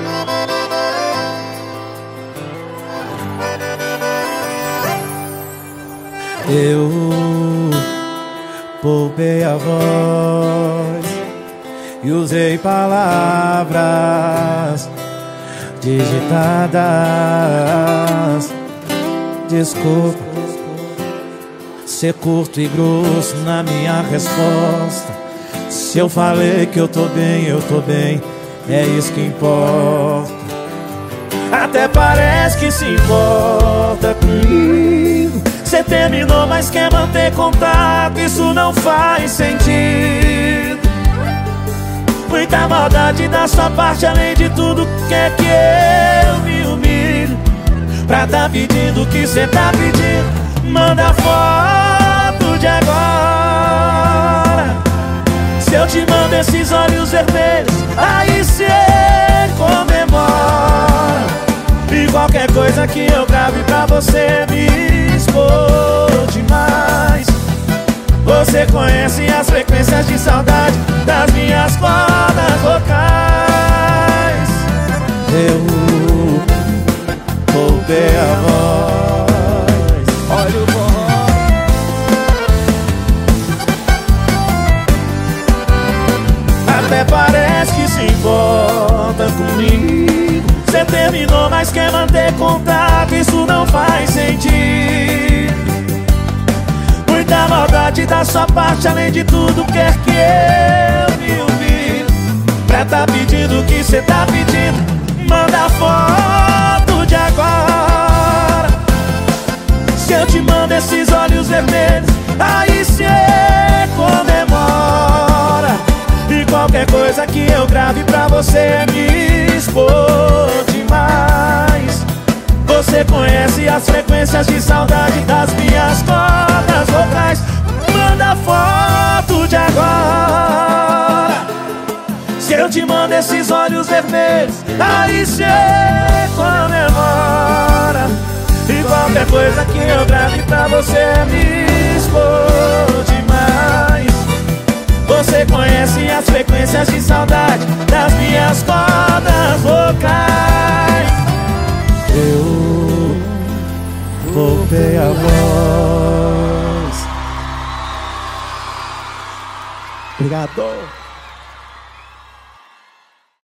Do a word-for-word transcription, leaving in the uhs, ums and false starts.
Eu poupei a voz e usei palavras digitadas. Desculpa ser curto e grosso na minha resposta. Se eu falei que eu tô bem, eu tô bem, é isso que importa. Até parece que se importa comigo. Cê terminou, mas quer manter contato, isso não faz sentido. Muita maldade da sua parte, além de tudo, quer que eu me humilhe pra tá pedindo o que cê tá pedindo. Manda foto de agora. Se eu te mando esses olhos vermelhos, aí cê comemora. E qualquer coisa que eu grave pra você me expor demais. Você conhece as frequências de saudade das minhas cordas vocais. Eu poupei a voz. Olha o forró. Até parece que se importa comigo. Cê terminou, mas quer manter contato, isso não faz sentido. Muita maldade da sua parte, além de tudo, quer que eu me humilhe pra tá pedindo o que cê tá pedindo. Manda foto de agora. Se eu te mando esses olhos vermelhos, aí cê comemora. E qualquer coisa que eu grave pra você me expor demais. Você conhece as frequências de saudade das minhas cordas vocais. Manda foto de agora. Se eu te mando esses olhos vermelhos, aí cê comemora. E qualquer coisa que eu grave pra você me expor demais. Você conhece as frequências de saudade das minhas cordas vocais. Eu poupei a voz. Obrigado.